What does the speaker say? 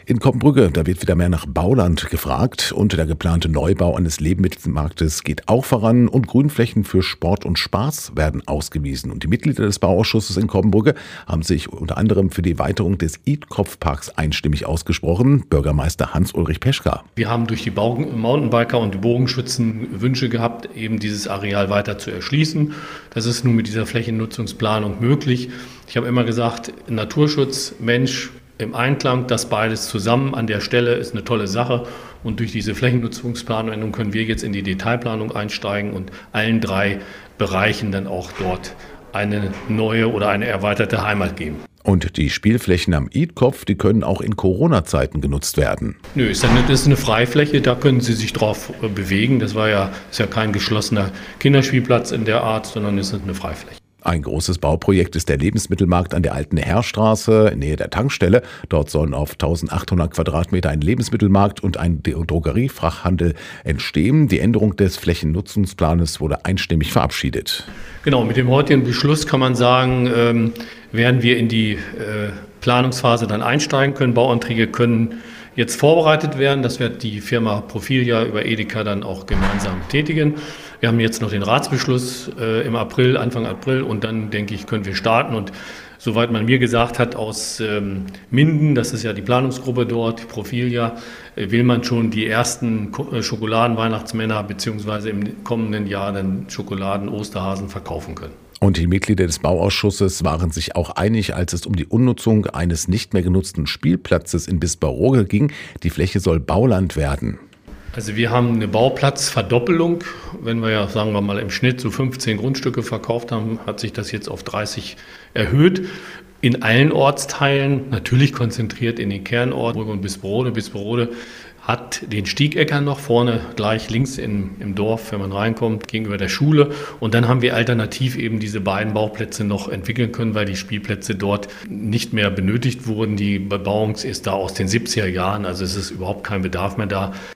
In Coppenbrügge, da wird wieder mehr nach Bauland gefragt und der geplante Neubau eines Lebensmittelmarktes geht auch voran und Grünflächen für Sport und Spaß werden ausgewiesen. Und die Mitglieder des Bauausschusses in Coppenbrügge haben sich unter anderem für die Erweiterung des Eat-Kopf-Parks einstimmig ausgesprochen. Bürgermeister Hans-Ulrich Peschka. Wir haben durch die Mountainbiker und die Bogenschützen Wünsche gehabt, eben dieses Areal weiter zu erschließen. Das ist nun mit dieser Flächennutzungsplanung möglich. Ich habe immer gesagt, Naturschutz, Mensch, im Einklang, das beides zusammen an der Stelle ist eine tolle Sache. Und durch diese Flächennutzungsplanung können wir jetzt in die Detailplanung einsteigen und allen 3 Bereichen dann auch dort eine neue oder eine erweiterte Heimat geben. Und die Spielflächen am Eat-Kopf, die können auch in Corona-Zeiten genutzt werden. Nö, das ist eine Freifläche, da können Sie sich drauf bewegen. Das ist ja kein geschlossener Kinderspielplatz in der Art, sondern es ist eine Freifläche. Ein großes Bauprojekt ist der Lebensmittelmarkt an der Alten Heerstraße in Nähe der Tankstelle. Dort sollen auf 1800 Quadratmeter ein Lebensmittelmarkt und ein Drogeriefachhandel entstehen. Die Änderung des Flächennutzungsplanes wurde einstimmig verabschiedet. Genau, mit dem heutigen Beschluss kann man sagen, werden wir in die Planungsphase dann einsteigen können. Bauanträge können jetzt vorbereitet werden. Das wird die Firma Profilia über Edeka dann auch gemeinsam tätigen. Wir haben jetzt noch den Ratsbeschluss im April, Anfang April und dann, denke ich, können wir starten. Und soweit man mir gesagt hat, aus Minden, das ist ja die Planungsgruppe dort, Profilia, will man schon die ersten Schokoladen-Weihnachtsmänner beziehungsweise im kommenden Jahr dann Schokoladen-Osterhasen verkaufen können. Und die Mitglieder des Bauausschusses waren sich auch einig, als es um die Umnutzung eines nicht mehr genutzten Spielplatzes in Bisperode ging. Die Fläche soll Bauland werden. Also wir haben eine Bauplatzverdoppelung. Wenn wir ja, sagen wir mal, im Schnitt so 15 Grundstücke verkauft haben, hat sich das jetzt auf 30 erhöht. In allen Ortsteilen, natürlich konzentriert in den Kernort und Bisperode. Bisperode hat den Stiegecker noch vorne, gleich links im Dorf, wenn man reinkommt, gegenüber der Schule. Und dann haben wir alternativ eben diese beiden Bauplätze noch entwickeln können, weil die Spielplätze dort nicht mehr benötigt wurden. Die Bebauung ist da aus den 70er Jahren, also es ist überhaupt kein Bedarf mehr da.